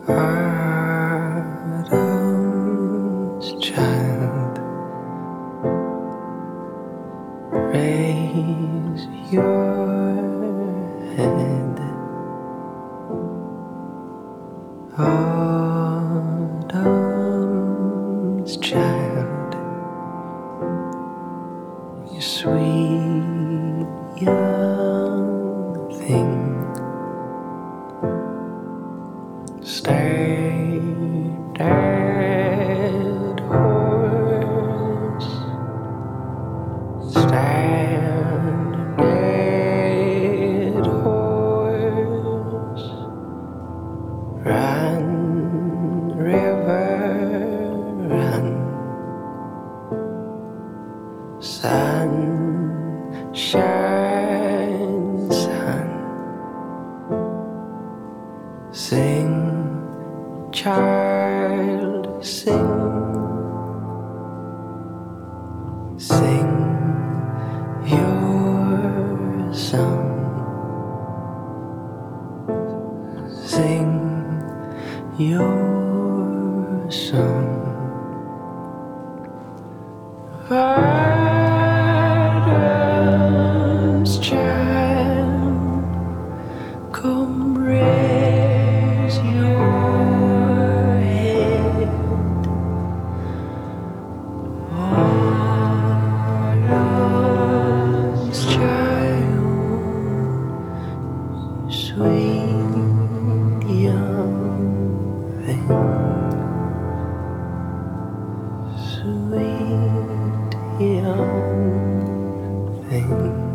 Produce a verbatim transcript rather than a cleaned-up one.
Adam's child, raise your head. Autumn's child, you sweet young thing, stay dead horse, stand dead horse, run river run, sun shine sun, sing child sing, sing your song, sing your song. Adam's child, come raise your head. Adam's child, sweet young thing, sweet young thing.